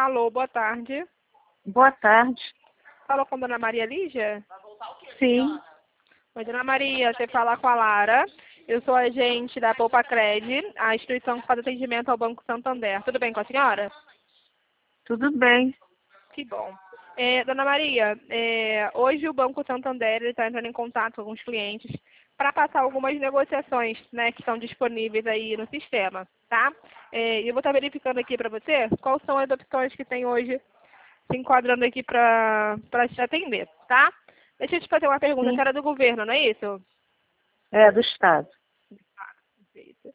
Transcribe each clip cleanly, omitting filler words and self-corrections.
Alô, boa tarde. Boa tarde. Falou com a dona Maria Lígia? Sim. Oi, dona Maria, você fala com a Lara. Eu sou agente da Poupa Cred, a instituição que faz atendimento ao Banco Santander. Tudo bem com a senhora? Tudo bem. Que bom. Dona Maria, hoje o Banco Santander está entrando em contato com alguns clientes para passar algumas negociações, né, que estão disponíveis aí no sistema, tá? Eu vou estar verificando aqui para você quais são as opções que tem hoje se enquadrando aqui para te atender, tá? Deixa eu te fazer uma pergunta, a Sim. senhora é do governo, não é isso? É, do Estado. Perfeito.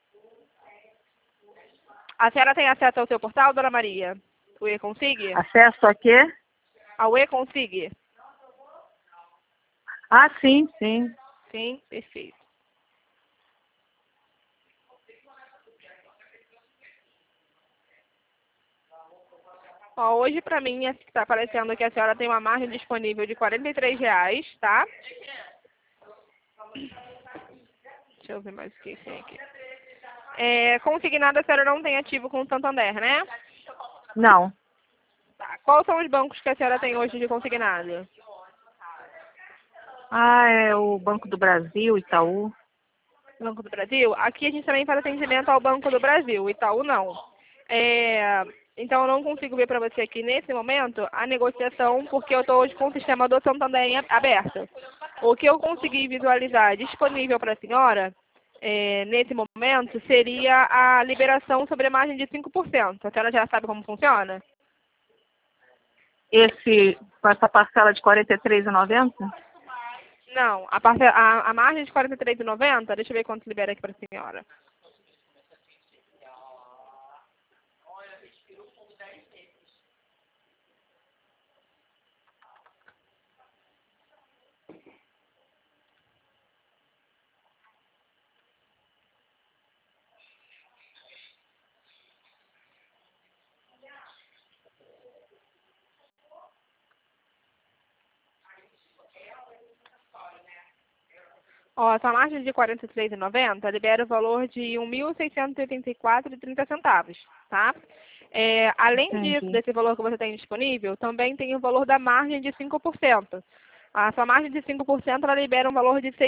A senhora tem acesso ao seu portal, dona Maria? O E-Consig? Acesso a quê? Ao E-Consig? Ah, sim, sim. Sim, perfeito. Ó, hoje para mim está aparecendo que a senhora tem uma margem disponível de R$ 43, tá? Deixa eu ver mais o que tem aqui. Consignado a senhora não tem ativo com o Santander, né? Não. Tá. Quais são os bancos que a senhora tem hoje de consignado? Ah, é o Banco do Brasil, Itaú. Banco do Brasil? Aqui a gente também faz atendimento ao Banco do Brasil, o Itaú não. Então eu não consigo ver para você aqui nesse momento a negociação, porque eu estou hoje com o sistema do Santander aberto. O que eu consegui visualizar disponível para a senhora, nesse momento, seria a liberação sobre a margem de 5%. A senhora já sabe como funciona? Com essa parcela de R$ 43,90? Não, a margem de R$ 43,90, deixa eu ver quanto libera aqui para a senhora. Ó, essa margem de R$ 43,90 libera o valor de R$ 1.684,30, tá? Além disso, Entendi. desse valor que você tem disponível, também tem o valor da margem de 5%. A sua margem de 5% ela libera um valor de R$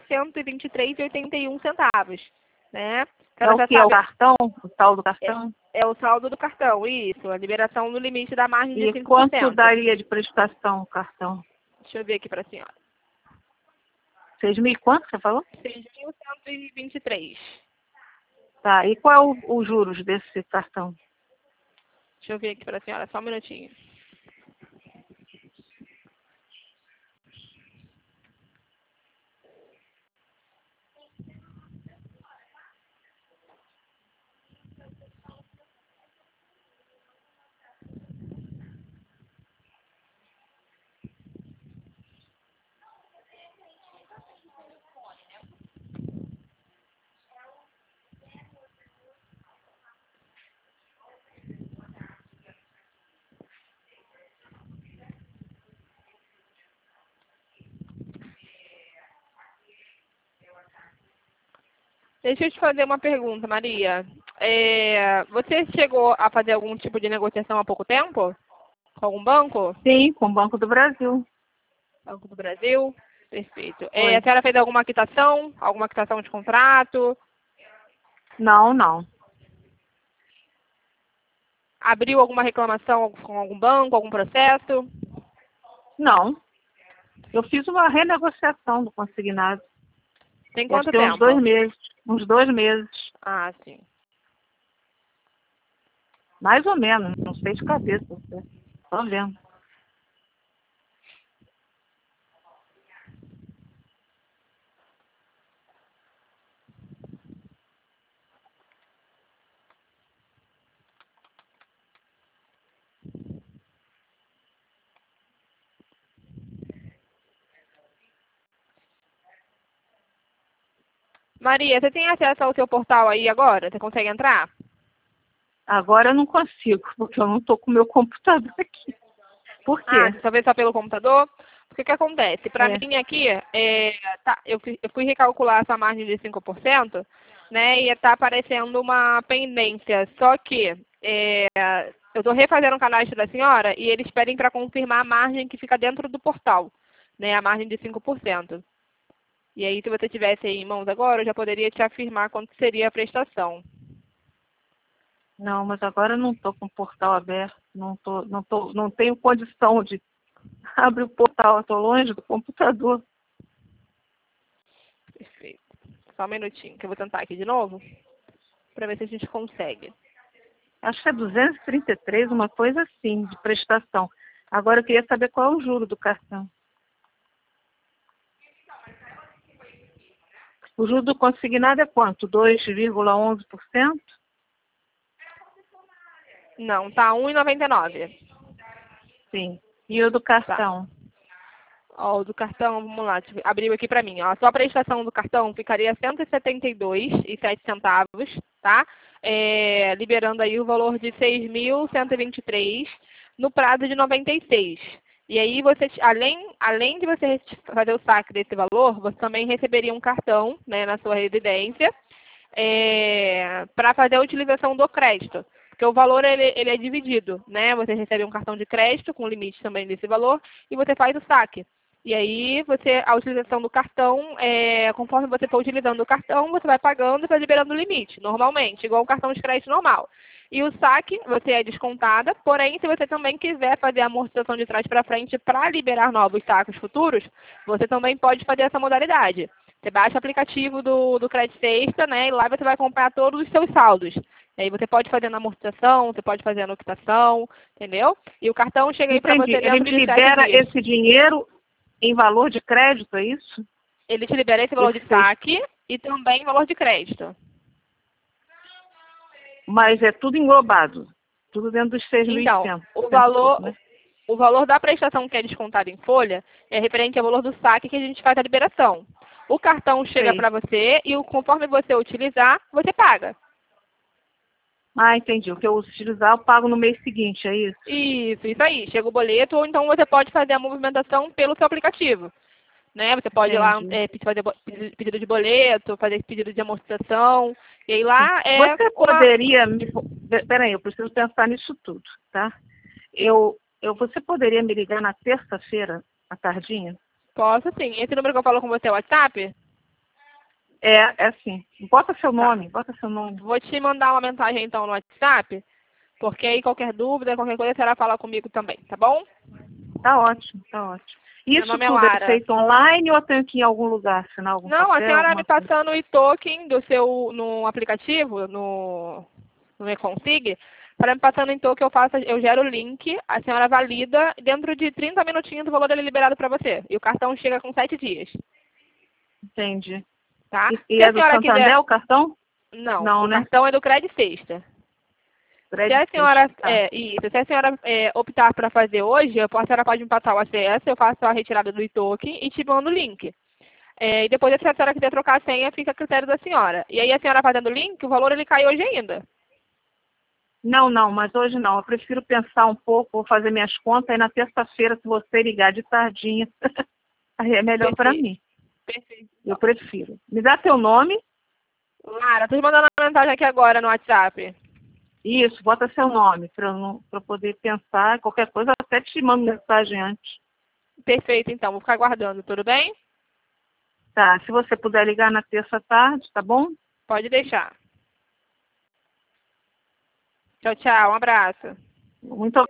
6.123,81, né? É Ela o já que? É o sabe, cartão? O tal do cartão? é o saldo do cartão, isso, a liberação no limite da margem de E quanto 5%. daria de prestação o cartão? Deixa eu ver aqui para a senhora. 6.000 e quanto você falou? 6.123. Tá. E qual é os juros desse cartão? Deixa eu ver aqui para a senhora, só um minutinho. Deixa eu te fazer uma pergunta, Maria. Você chegou a fazer algum tipo de negociação há pouco tempo? Com algum banco? Sim, com o Banco do Brasil. Banco do Brasil? Perfeito. A Foi. senhora fez alguma quitação? Alguma quitação de contrato? Não, não. Abriu alguma reclamação com algum banco, algum processo? Não. Eu fiz uma renegociação do consignado. Tem Deve quanto ter uns tempo? 2 meses. Uns 2 meses. Ah, sim. Mais ou menos. Não sei de cabeça. Só vendo. Maria, você tem acesso ao seu portal aí agora? Você consegue entrar? Agora eu não consigo, porque eu não estou com o meu computador aqui. Por Ah, quê? você só vê só pelo computador? Porque o que acontece? Para É. mim aqui, eu fui recalcular essa margem de 5%, né? E está aparecendo uma pendência. Só que Eu estou refazendo o cadastro da senhora e eles pedem para confirmar a margem que fica dentro do portal, né? A margem de 5%. E aí, se você tivesse aí em mãos agora, eu já poderia te afirmar quanto seria a prestação. Não, mas agora eu não estou com o portal aberto. Não tenho condição de abrir o portal. Estou longe do computador. Perfeito. Só um minutinho, que eu vou tentar aqui de novo, para ver se a gente consegue. Acho que é 233, uma coisa assim, de prestação. Agora eu queria saber qual é o juro do cartão. O juro do consignado é quanto? 2,11%? Não, tá 1,99. Sim. E o do cartão? Ó, o do cartão, vamos lá, abriu aqui para mim. Ó, só a prestação do cartão ficaria R$ 172,07, tá? Liberando aí o valor de 6.123 no prazo de 96. E aí, você, além de você fazer o saque desse valor, você também receberia um cartão, né, na sua residência para fazer a utilização do crédito. Porque o valor ele é dividido, né? Você recebe um cartão de crédito com limite também desse valor e você faz o saque. E aí, a utilização do cartão, conforme você for utilizando o cartão, você vai pagando e vai liberando o limite, normalmente, igual um cartão de crédito normal. E o saque, você é descontada, porém, se você também quiser fazer a amortização de trás para frente para liberar novos saques futuros, você também pode fazer essa modalidade. Você baixa o aplicativo do Credit Sexta, né, e lá você vai acompanhar todos os seus saldos. E aí você pode fazer na amortização, você pode fazer na quitação, entendeu? E o cartão chega aí para você dentro de 7 dias. Ele me libera esse dinheiro em valor de crédito, é isso? Ele te libera esse valor de saque e também valor de crédito. Mas é tudo englobado, tudo dentro dos 6.100. Então, Né? o valor da prestação que é descontado em folha é referente ao valor do saque que a gente faz a liberação. O cartão chega para você e conforme você utilizar, você paga. Ah, entendi. O que eu utilizar, eu pago no mês seguinte, é isso? Isso aí. Chega o boleto, ou então você pode fazer a movimentação pelo seu aplicativo. Né? Você pode ir lá fazer pedido de boleto, fazer pedido de amortização, e aí lá Você poderia Peraí, eu preciso pensar nisso tudo, tá? Você poderia me ligar na terça-feira, à tardinha? Posso sim. Esse número que eu falo com você é o WhatsApp? É sim. Bota seu nome. Vou te mandar uma mensagem então no WhatsApp, porque aí qualquer dúvida, qualquer coisa, você vai falar comigo também, tá bom? Tá ótimo. Isso tudo é feito online ou eu tenho que ir em algum lugar, assinar algum papel? Não, a senhora me passando o e-token no aplicativo, no eConsig, para me passando o e-token, eu gero o link, a senhora valida, dentro de 30 minutinhos o valor dele é liberado para você. E o cartão chega com 7 dias. Entendi. Tá? E é do Santander o cartão? Não, o cartão é do Credit Sexta. Se a senhora, se a senhora optar para fazer hoje, a senhora pode me passar o acesso, eu faço a retirada do e-token e te mando o link. E depois, se a senhora quiser trocar a senha, fica a critério da senhora. E aí a senhora fazendo o link, o valor ele cai hoje ainda. Não, mas hoje não. Eu prefiro pensar um pouco, vou fazer minhas contas, aí na terça-feira, se você ligar de tardinha, aí é melhor para mim. Perfeito. Eu prefiro. Me dá teu nome. Lara, estou te mandando uma mensagem aqui agora no WhatsApp. Isso, bota seu nome para poder pensar. Qualquer coisa, até te mando mensagem antes. Perfeito, então. Vou ficar aguardando, tudo bem? Tá, se você puder ligar na terça-tarde, tá bom? Pode deixar. Tchau, tchau. Um abraço. Muito obrigada.